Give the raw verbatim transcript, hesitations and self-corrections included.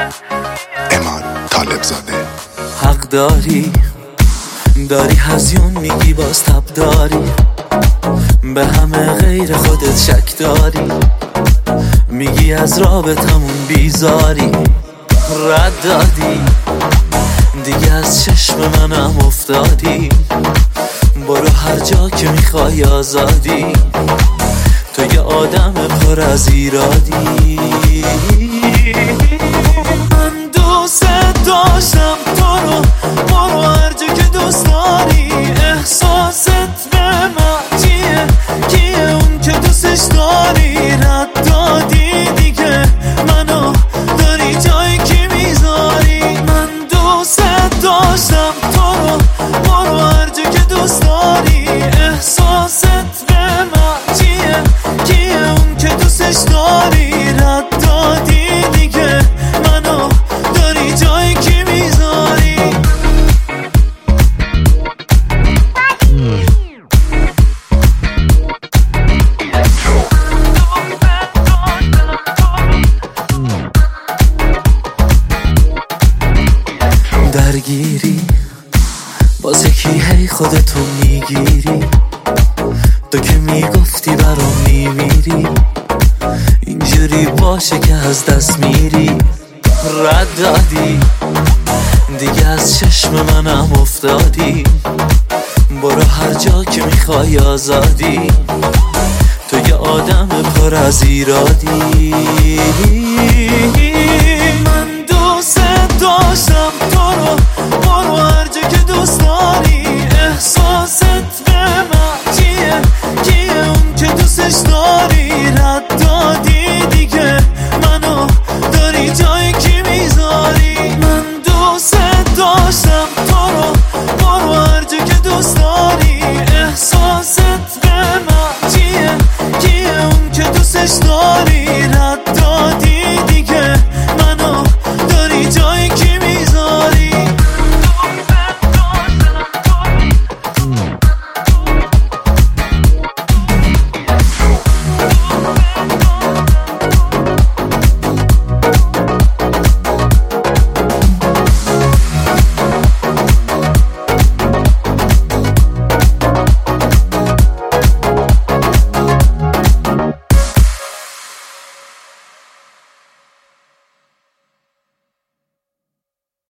امان طالب زاده. حق داری داری هزیون میگی باز تب داری، به همه غیر خودت شک داری، میگی از رابطمون بیزاری. رد دادی دیگه از چشم منم افتادی، برو هر جا که میخوای آزادی، تو یه آدم پر از ایرادی. من دوست داشتم تو رو، برو هر جا که دوست داری. احساست به من چیه؟ کیه اون که دوستش داری؟ رد دادی دیگه منو داری جایی که میذاری. من دوست داشتم تو رو، برو هر جا که دوست داری. احساست به من چیه؟ کیه اون که دوستش داری؟ رد دادی دیگه منو داری جایی که میذاری. درگیری باز یکی هی خودتو میگیری، تو که میگفتی برام میمیری، اینجوری باشه که از دست میری. رد دادی دیگه از چشم منم افتادی، برو هر جا که میخوای آزادی، تو یه آدم پر از ایرادی.